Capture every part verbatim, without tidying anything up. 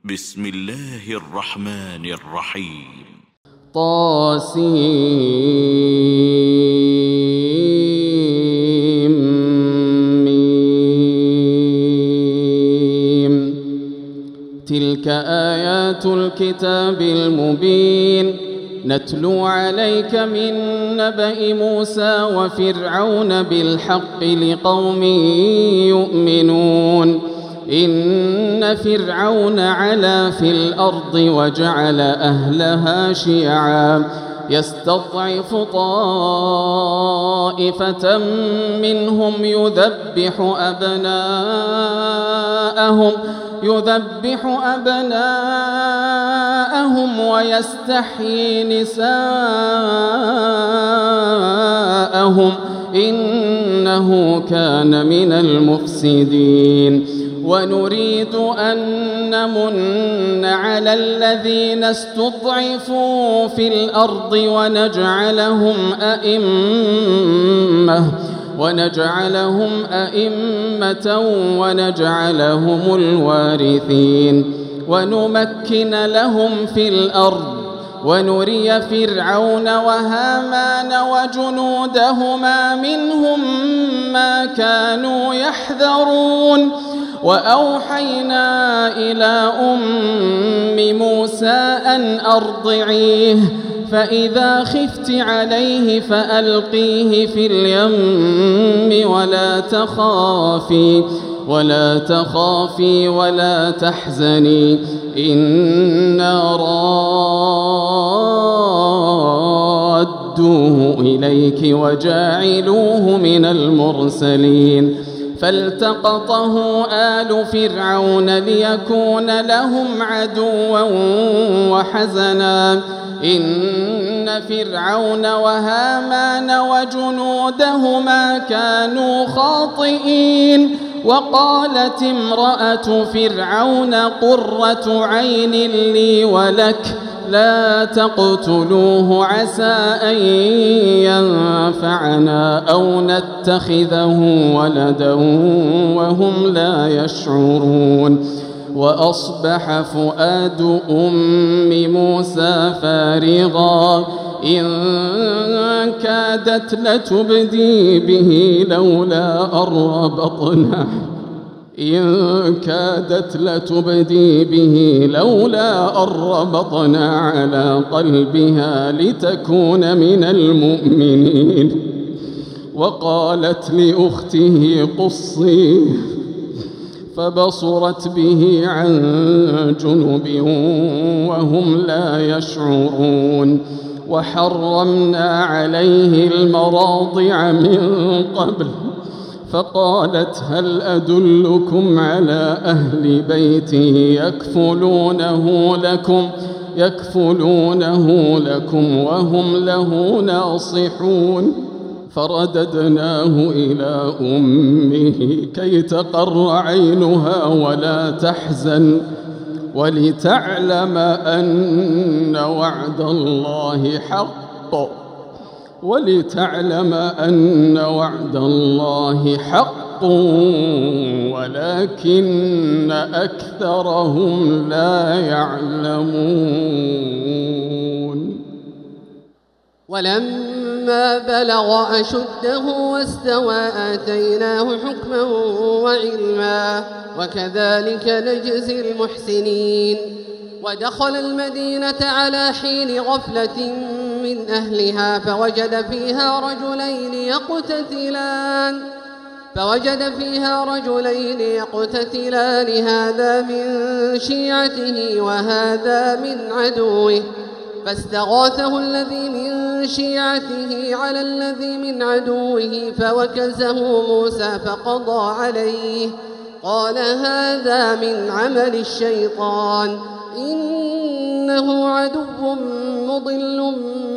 بسم الله الرحمن الرحيم. طاسيم ميم. تلك آيات الكتاب المبين نتلو عليك من نبأ موسى وفرعون بالحق لقوم يؤمنون. إن فرعون علا في الأرض وجعل أهلها شيعا يستضعف طائفة منهم يذبح أبناءهم يذبح أبناءهم ويستحيي نساءهم إنه كان من المفسدين. ونريد أن نمن على الذين استضعفوا في الأرض ونجعلهم أئمة ونجعلهم أئمة ونجعلهم الوارثين ونمكن لهم في الأرض ونري فرعون وهامان وجنودهما منهم ما كانوا يحذرون. وأوحينا إلى أم موسى أن أرضعيه فإذا خفت عليه فألقيه في اليم ولا تخافي ولا تخافي ولا تحزني إنا رادوه إليك وجاعلوه من المرسلين. فالتقطه آل فرعون ليكون لهم عدوا وحزنا إن فرعون وهامان وجنودهما كانوا خاطئين. وقالت امرأة فرعون قرة عين لي ولك لا تقتلوه عسى أن ينفعنا أو نتخذه ولدا وهم لا يشعرون. وأصبح فؤاد أم موسى فارغا إن كادت لتبدي به لولا أربطنا إن كادت لتبدي به لولا أربطنا على قلبها لتكون من المؤمنين. وقالت لأخته قصيه فبصرت به عن جنب وهم لا يشعرون. وحرمنا عليه المراضع من قبل فقالت هل أدلكم على أهل بيتي يكفلونه لكم يكفلونه لكم وهم له ناصحون. فرددناه إلى أمه كي تقر عينها ولا تحزن ولتعلم أن وعد الله حق ولتعلم أن وعد الله حق ولكن أكثرهم لا يعلمون. ولما بلغ أشده واستوى آتيناه حكما وعلما وكذلك نجزي المحسنين. ودخل المدينة على حين غفلة من أهلها فوجد فيها رجلين يقتتلان فوجد فيها رجلين يقتتلان هذا من شيعته وهذا من عدوه فاستغاثه الذي من شيعته على الذي من عدوه فوكزه موسى فقضى عليه قال هذا من عمل الشيطان إنه عدو مضل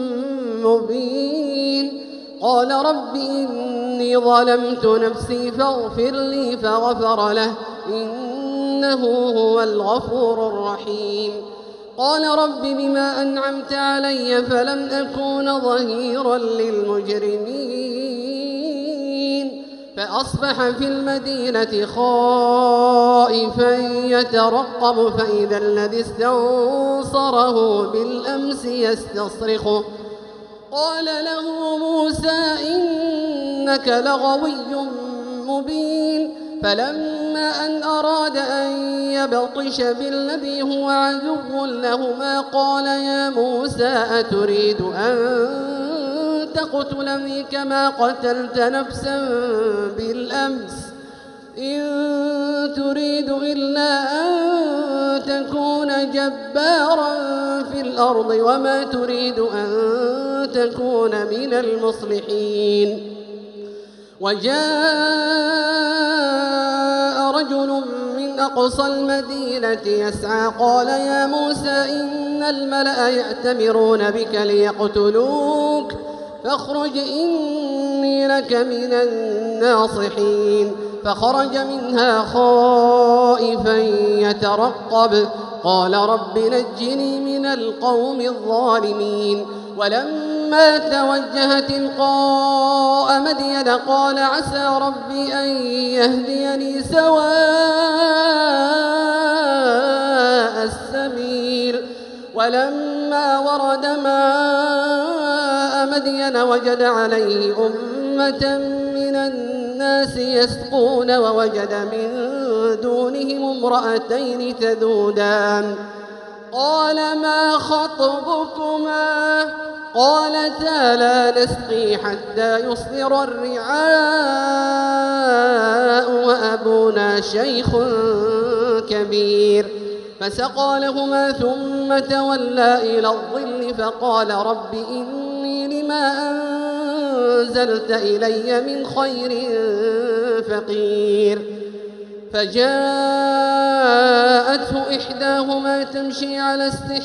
مبين. قال رب إني ظلمت نفسي فاغفر لي فغفر له إنه هو الغفور الرحيم. قال رب بما أنعمت علي فلم أكون ظهيرا للمجرمين فأصبح في المدينة خائفا يترقب فإذا الذي استنصره بالأمس يستصرخه قال له موسى إنك لغوي مبين فلما أن أراد أن يبطش بالذي هو عدو لهما قال يا موسى أتريد أن تقتلني كما قتلت نفسا بالأمس إن تريد إلا أن تكون جبارا في الأرض وما تريد أن تكون من المصلحين. وجاء رجل من أقصى المدينة يسعى قال يا موسى إن الملأ يأتمرون بك ليقتلوك فاخرج إني لك من الناصحين فخرج منها خائفا يترقب قال رب نجني من القوم الظالمين. ولما توجه تلقاء مدين قال عسى ربي أن يهديني سواء السبيل. ولما ورد ماء مدين وجد عليه أمة من الناس يسقون ووجد من دونهم امرأتين تذودان قال ما خطبكما قالتا لا نسقي حتى يصدر الرعاء وأبونا شيخ كبير فسقى لهما ثم تولى إلى الظل فقال رب إني لما أنزلت إلي من خير فقير. فجاءته إحداهما تمشي على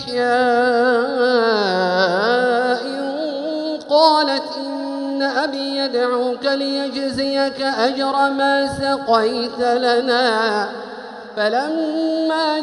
استحياء قالت إن أبي يدعوك ليجزيك أجر ما سقيت لنا. فلما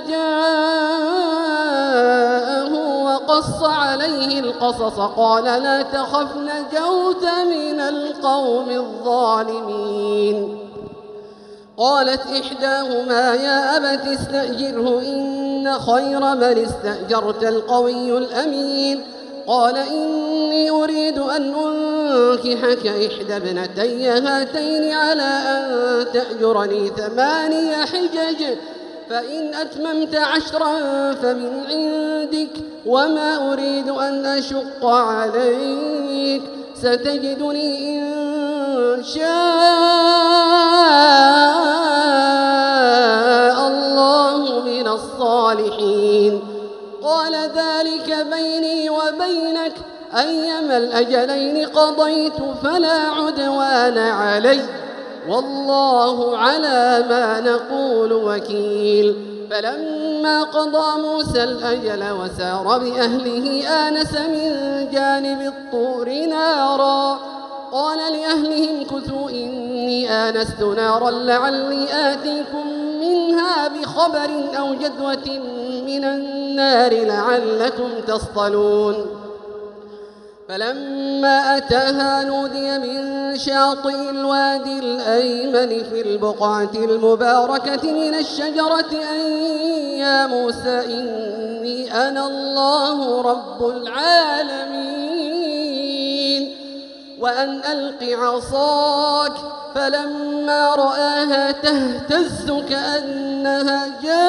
جاءه وقص عليه القصص قال لا تخف نجوت من القوم الظالمين. قالت إحداهما يا أبت استأجره إن خير من استأجرت القوي الأمين. قال إني أريد أن أنكحك إحدى ابنتي هاتين على أن تأجرني ثماني حجج فإن أتممت عشرا فمن عندك وما أريد أن أشق عليك ستجدني إن شاء الله من الصالحين. قال ذلك بيني وبينك أيما الأجلين قضيت فلا عدوان علي والله على ما نقول وكيل. فلما قضى موسى الأجل وسار بأهله آنس من جانب الطور نارا قال لأهلهم كثوا إني آنست نارا لعلي آتيكم منها بخبر أو جذوة من النار لعلكم تصطلون. فلما أتاها نودي من شاطئ الوادي الأيمن في البقعة المباركة من الشجرة أن يا موسى إني أنا الله رب العالمين وأن ألق عصاك. فلما رآها تهتز كأنها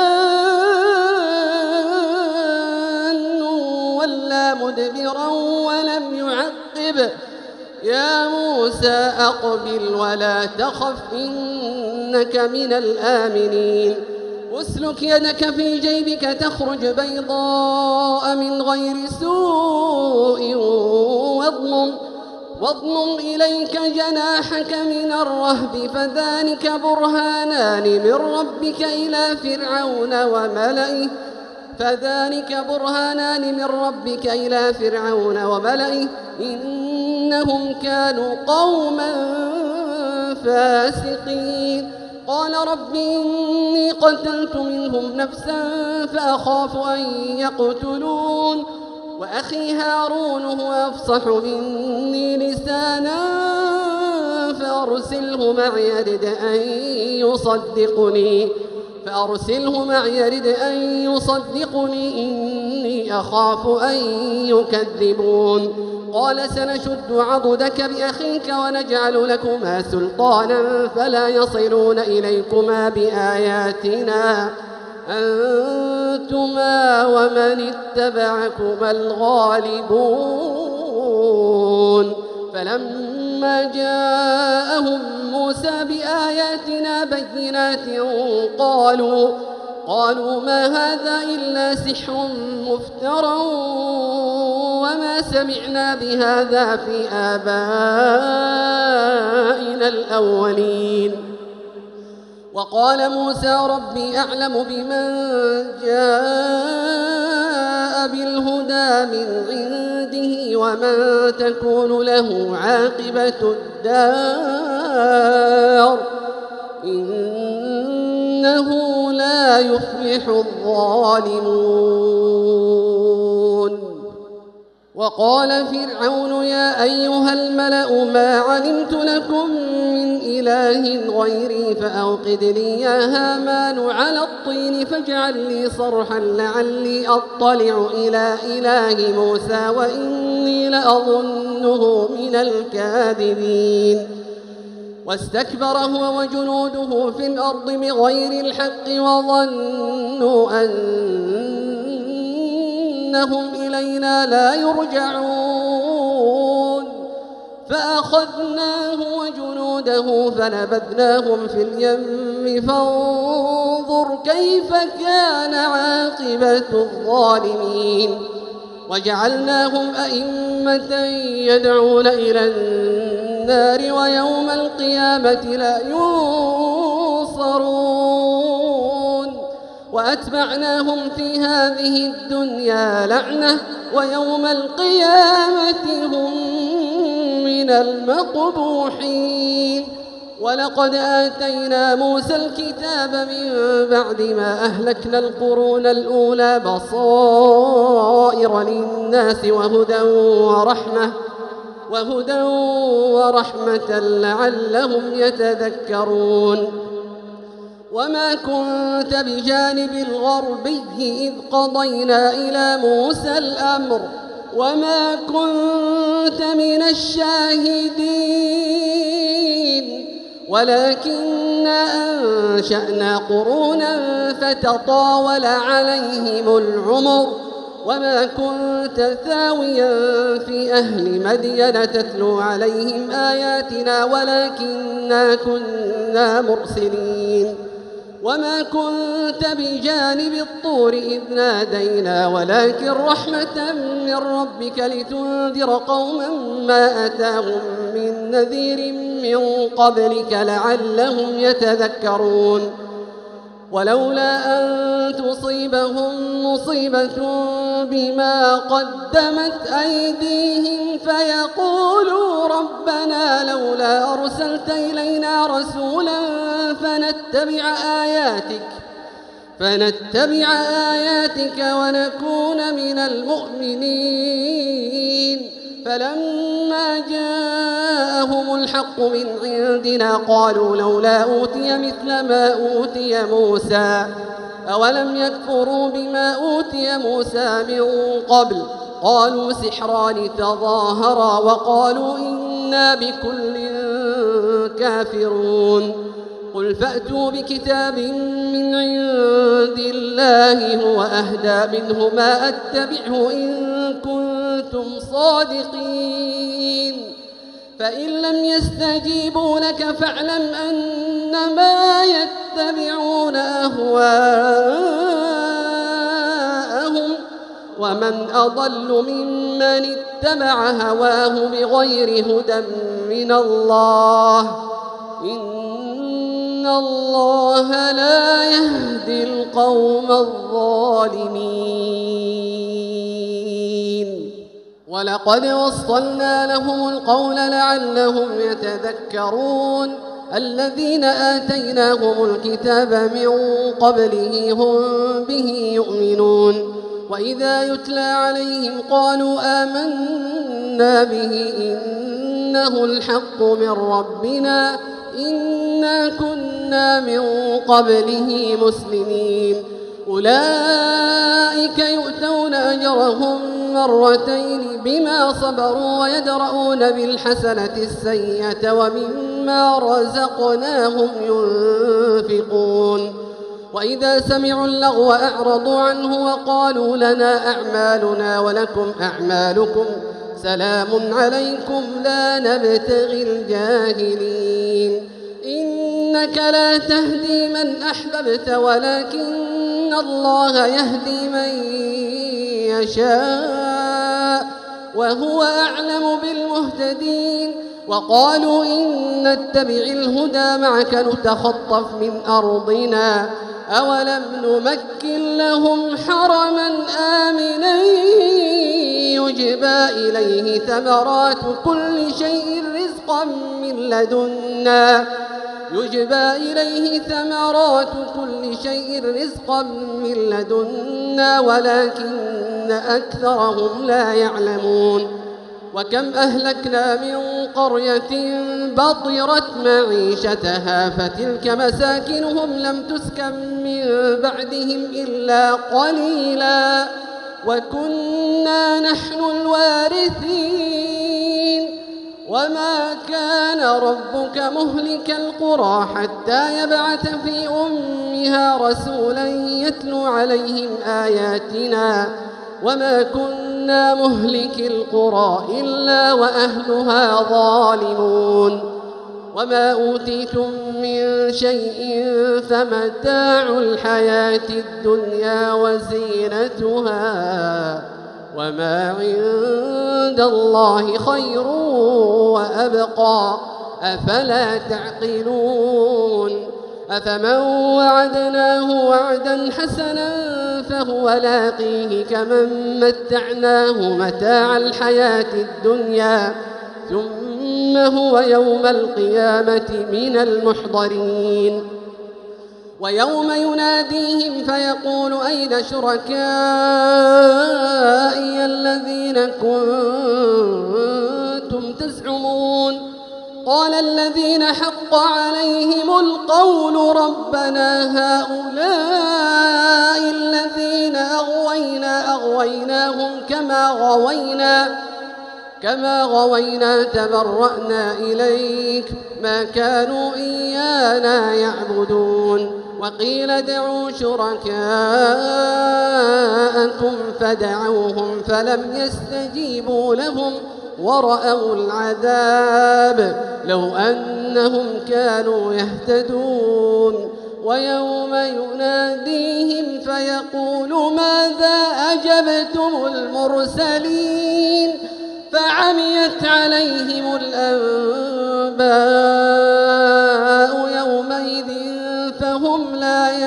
جان ولا مدبرا ولم يعقب يا موسى أقبل ولا تخف إنك من الآمنين. واسلك يدك في جيبك تخرج بيضاء من غير سوء واضمم واضمم إليك جناحك من الرهب فذلك برهانان من ربك إلى فرعون وملئه فذلك برهانان من ربك إلى فرعون وملئه إنهم كانوا قوما فاسقين. قال رب إني قتلت منهم نفسا فأخاف أن يقتلون وأخي هارون هو أفصح مني لسانا فأرسله معي يرد أن يصدقني فأرسله معي يرد أن يصدقني إني أخاف أن يكذبون. قال سنشد عضدك بأخيك ونجعل لكما سلطانا فلا يصلون إليكما بآياتنا أنتما ومن اتبعكما الغالبون. فلما جاءهم موسى بآياتنا بينات قالوا قالوا ما هذا إلا سحر مفترى وما سمعنا بهذا في آبائنا الأولين. وقال موسى ربي أعلم بمن جاء بالهدى من عنده ومن تكون له عاقبة الدار إنه لا يفلح الظالمون. وقال فرعون يا أيها الملأ ما علمت لكم من إله غيري فأوقد لي يا هامان على الطين فاجعل لي صرحا لعلي أطلع إلى إله موسى وإني لأظنه من الكاذبين. واستكبر هو وجنوده في الأرض بغير الحق وظنوا أنهم إلينا لا يرجعون فأخذناه وجنوده فنبذناهم في اليم فانظر كيف كان عاقبة الظالمين. وجعلناهم أئمة يدعون إلى النار ويوم القيامة لا ينصرون. وأتبعناهم في هذه الدنيا لعنة ويوم القيامة هم من المقبوحين. ولقد آتينا موسى الكتاب من بعد ما أهلكنا القرون الأولى بصائر للناس وهدى ورحمة وهدى ورحمة لعلهم يتذكرون. وما كنت بجانب الغربي إذ قضينا إلى موسى الأمر وما كنت من الشاهدين ولكننا أنشأنا قرونا فتطاول عليهم العمر وما كنت ثاويا في أهل مدين تتلو عليهم آياتنا ولكننا كنا مرسلين. وما كنت بجانب الطور إذ نادينا ولكن رحمة من ربك لتنذر قوما ما أتاهم من نذير من قبلك لعلهم يتذكرون. ولولا أن تصيبهم مصيبة بما قدمت أيديهم فيقولوا ربنا لولا أرسلت إلينا رسولا فنتبع آياتك فنتبع آياتك ونكون من المؤمنين. فلما جاءهم الحق من عندنا قالوا لولا أوتي مثل ما أوتي موسى أولم يكفروا بما أوتي موسى من قبل قالوا سحران تظاهرا وقالوا إنا بكل كافرون. قل فأتوا بكتاب من عند الله هو أهدى منه ما أتبعه إن كنتم صادقين. فإن لم يستجيبوا لك فاعلم أنما يتبعون أهواءهم ومن أضل ممن اتبع هواه بغير هدى من الله إن الله لا يهدي القوم الظالمين. ولقد وصلنا لهم القول لعلهم يتذكرون. الذين آتيناهم الكتاب من قبله هم به يؤمنون. وإذا يتلى عليهم قالوا آمنا به إن إنه الحق من ربنا إنا كنا من قبله مسلمين أولئك يؤتون أجرهم مرتين بما صبروا ويدرؤون بالحسنة السيئة ومما رزقناهم ينفقون وإذا سمعوا اللغو أعرضوا عنه وقالوا لنا أعمالنا ولكم أعمالكم سلام عليكم لا نبتغي الجاهلين إنك لا تهدي من أحببت ولكن الله يهدي من يشاء وهو أعلم بالمهتدين وقالوا إن نتبع الهدى معك نتخطف من أرضنا أولم نمكن لهم حرما آمنا يجبى إليه ثمرات كل شيء رزقا من لدنا يجبى إليه ثمرات كل شيء رزقا من لدنا ولكن أكثرهم لا يعلمون وكم أهلكنا من قرية بطرت معيشتها فتلك مساكنهم لم تسكن من بعدهم إلا قليلا وكنا نحن الوارثين وما كان ربك مهلك القرى حتى يبعث في أمها رسولا يتلو عليهم آياتنا وما كنا مهلك القرى إلا وأهلها ظالمون وما أوتيتم من شيء فمتاع الحياة الدنيا وزينتها وما عند الله خير وأبقى أفلا تعقلون أفمن وعدناه وعدا حسنا فهو لاقيه كمن متعناه متاع الحياة الدنيا ثم هو يوم القيامة من المحضرين ويوم يناديهم فيقول أين شركائي الذين كنتم تزعمون قال الذين حق عليهم القول ربنا هؤلاء الذين أغوينا أغويناهم كما غوينا كما غوينا تبرأنا إليك ما كانوا إيانا يعبدون وقيل ادعوا شركاءكم فدعوهم فلم يستجيبوا لهم ورأوا العذاب لو أنهم كانوا يهتدون ويوم يناديهم فيقول ماذا أجبتم المرسلين فعميت عليهم الأنباء يومئذ فهم لا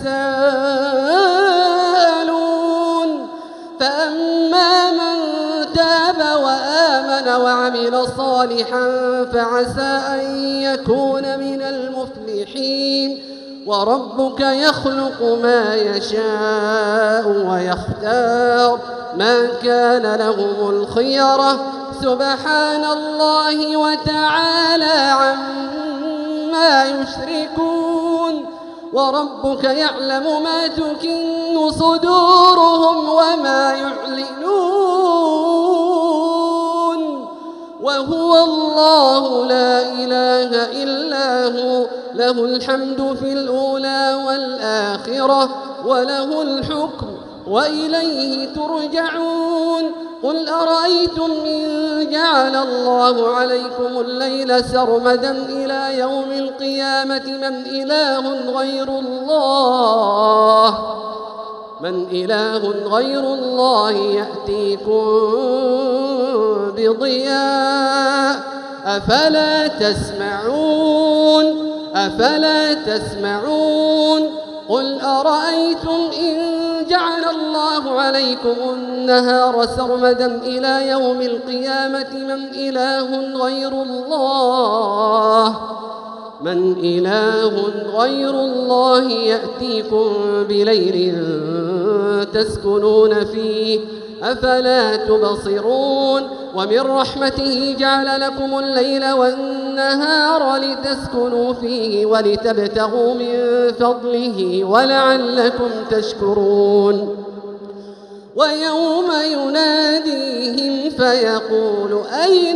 يتساءلون فأما من تاب وآمن وعمل صالحا فعسى أن يكون من المفلحين وربك يخلق ما يشاء ويختار ما كان لهم الخيرة سبحان الله وتعالى عما يشركون وربك يعلم ما تكن صدورهم وما يعلنون وهو الله لا إله إلا هو له الحمد في الأولى والآخرة وله الحكم وإليه ترجعون قل أرأيتم إن جعل الله عليكم الليل سرمدا إلى يوم القيامة من إله غير الله من إله غير الله يأتيكم بضياء أفلا تسمعون أفلا تسمعون قل أرأيتم إن جعل الله عليكم النهار سرمدا إلى يوم القيامة من إله غير الله من إله غير الله يأتيكم بليل تسكنون فيه أفلا تبصرون ومن رحمته جعل لكم الليل والنهار لتسكنوا فيه ولتبتغوا من فضله ولعلكم تشكرون ويوم يناديهم فيقول أين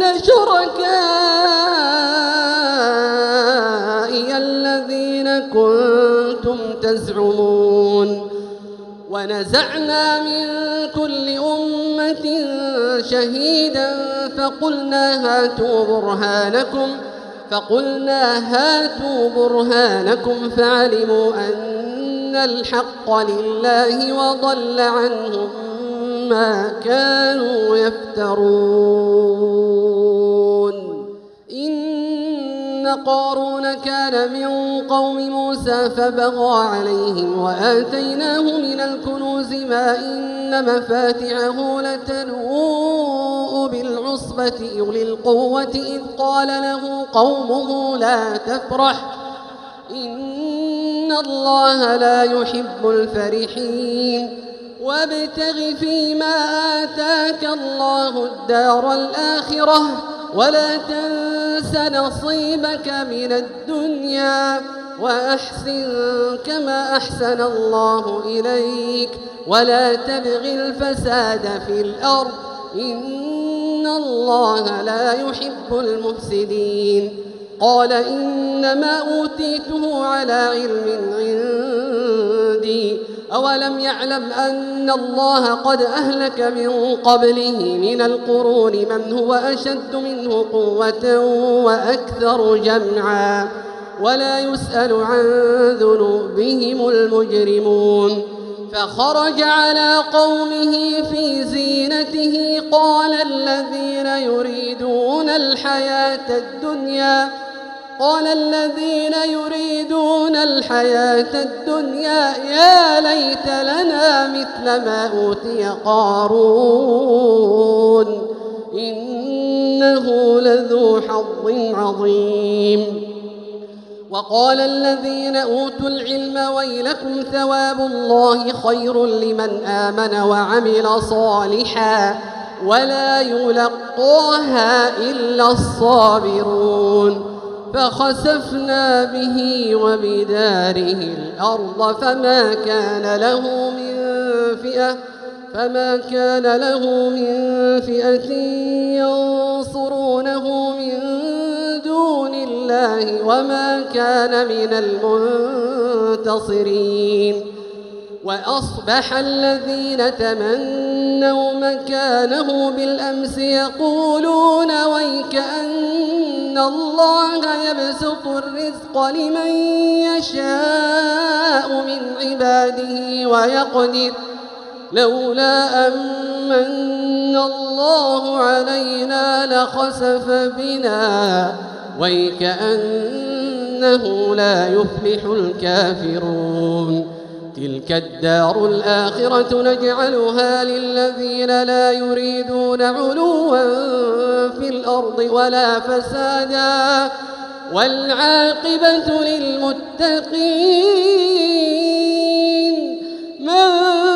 شركائي الذين كنتم تزعمون ونزعنا من كل أمة شهيدا فقلنا هاتوا برهانكم فقلنا هاتوا برهانكم فعلموا أن الحق لله وضل عنهم ما كانوا يفترون إن قارون كان من قوم موسى فبغى عليهم وآتيناه من الكنوز ما إن مفاتحه لتنوء بالعصبة أولي القوة إذ قال له قومه لا تفرح إن الله لا يحب الفرحين وابتغ فيما آتاك الله الدار الآخرة ولا تنس نصيبك من الدنيا وأحسن كما أحسن الله إليك ولا تبغ الفساد في الأرض إن الله لا يحب المفسدين قال إنما أوتيته على علم عندي أولم يعلم أن الله قد أهلك من قبله من القرون من هو أشد منه قوة وأكثر جمعا ولا يسأل عن ذنوبهم المجرمون فخرج على قومه في زينته قال الذين يريدون الحياة الدنيا قال الذين يريدون الحياة الدنيا يا ليت لنا مثل ما أوتي قارون إنه لذو حظ عظيم وقال الذين أوتوا العلم ويلكم ثواب الله خير لمن آمن وعمل صالحا ولا يلقاها إلا الصابرون فخسفنا به وبداره الأرض فما كان له من فئة فما كان له من فئة ينصرونه من دون الله وما كان من المنتصرين وأصبح الذين تمنوا مكانه بالأمس يقولون ويكأن الله يبسط الرزق لمن يشاء من عباده ويقدر لولا أمن الله علينا لخسف بنا ويكأنه لا يفلح الكافرون تلك الدار الآخرة نجعلها للذين لا يريدون علوا في الأرض ولا فسادا والعاقبة للمتقين من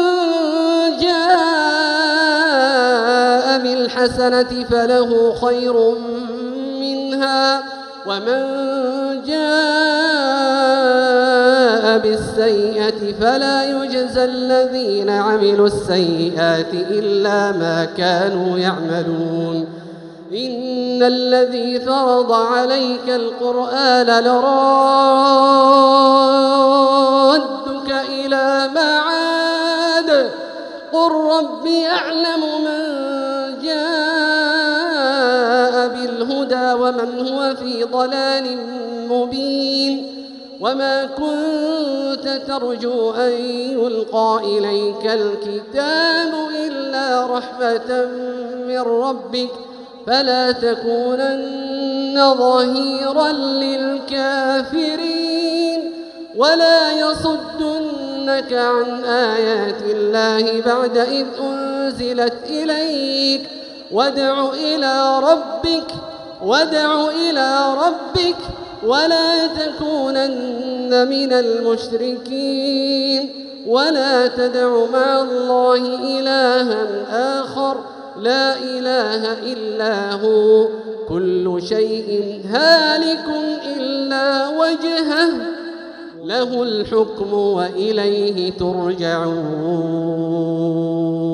جاء بالحسنة فله خير منها ومن جاء بالسيئة فلا يجزى الذين عملوا السيئات إلا ما كانوا يعملون إن الذي فرض عليك القرآن لرادك إلى معاد قل ربي أعلم من جاء بالهدى ومن هو في ضلال مبين وما كنت ترجو أن يلقى إليك الكتاب إلا رحمة من ربك فلا تكونن ظهيرا للكافرين ولا يصدنك عن آيات الله بعد إذ أنزلت إليك وادع إلى ربك وادع إلى ربك ولا تكونن من المشركين ولا تدع مع الله إلها آخر لا إله إلا هو كل شيء هالك إلا وجهه له الحكم وإليه ترجعون.